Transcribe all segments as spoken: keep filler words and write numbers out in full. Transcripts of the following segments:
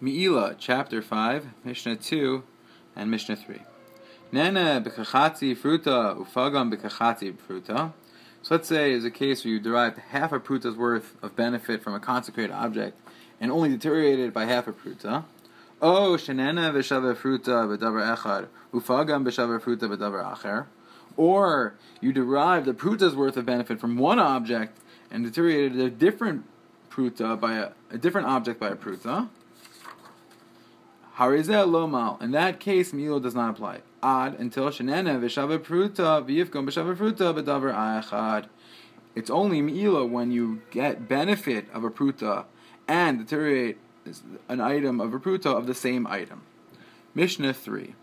Me'ila, chapter five, Mishnah two, and Mishnah three. Nene b'kachatzi fruta ufagam b'kachatzi fruta. So let's say is a case where you derived half a pruta's worth of benefit from a consecrated object and only deteriorated by half a pruta. O shenene v'shava fruta b'davar echad ufagam b'shava fruta b'davar acher. Or you derived a pruta's worth of benefit from one object and deteriorated a different pruta by a, a different object by a pruta. Harizeh lomal. In that case, Me'ila does not apply. Ad until shenene v'shava pruta v'yifkom b'shava fruta b'davar echad. It's only Me'ila when you get benefit of a pruta and deteriorate an item of a pruta of the same item. Mishnah three.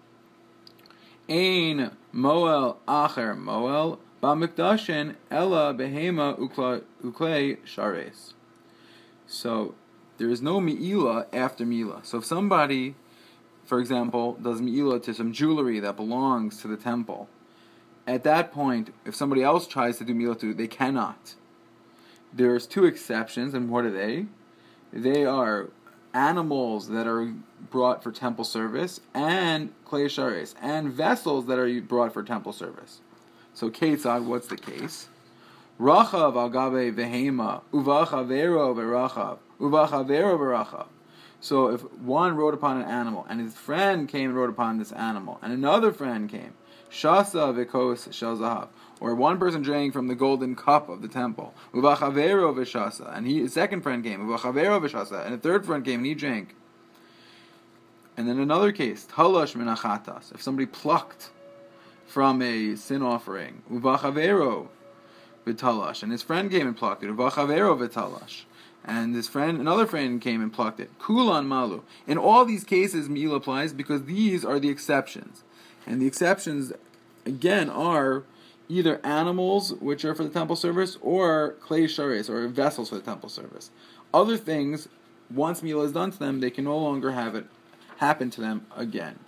Ein moel acher moel ba'mikdashin ella behema uklei shares. So there is no Me'ila after Me'ila. So if somebody, for example, does Me'ila to some jewelry that belongs to the temple, at that point, if somebody else tries to do Me'ila to, they cannot. There's two exceptions, and what are they? They are animals that are brought for temple service, and klei shares, and vessels that are brought for temple service. So Ketzad, what's the case? Rachav al gabe vehema, uvachavero verachav, uvachavero verachav. So if one rode upon an animal, and his friend came and rode upon this animal, and another friend came, shasa vekos shel zahav, or one person drank from the golden cup of the temple, uvachavero v'shasa, and he, his second friend came, uvachavero v'shasa, and a third friend came and he drank. And then another case, talash minachatas, if somebody plucked from a sin offering, uvachavero v'talash, and his friend came and plucked it, uvachavero v'talash, and his friend, another friend came and plucked it, kulan malu. In all these cases, Me'ila applies because these are the exceptions, and the exceptions again are either animals, which are for the temple service, or klei shares, or vessels for the temple service. Other things, once Me'ila is done to them, they can no longer have it happen to them again.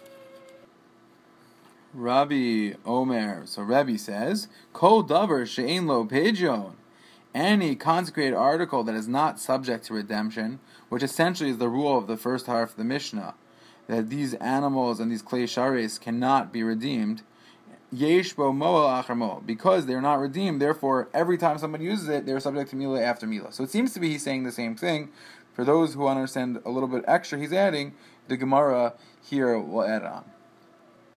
Rabbi Omer, so Rabbi says, Kol davar she'ein lo peijon, any consecrated article that is not subject to redemption, which essentially is the rule of the first half of the Mishnah, that these animals and these klei shares cannot be redeemed, yesh bo moel acher moel, because they're not redeemed, therefore every time somebody uses it, they're subject to Me'ila after Me'ila. So it seems to be he's saying the same thing. For those who understand a little bit extra, he's adding, the Gemara here will add on.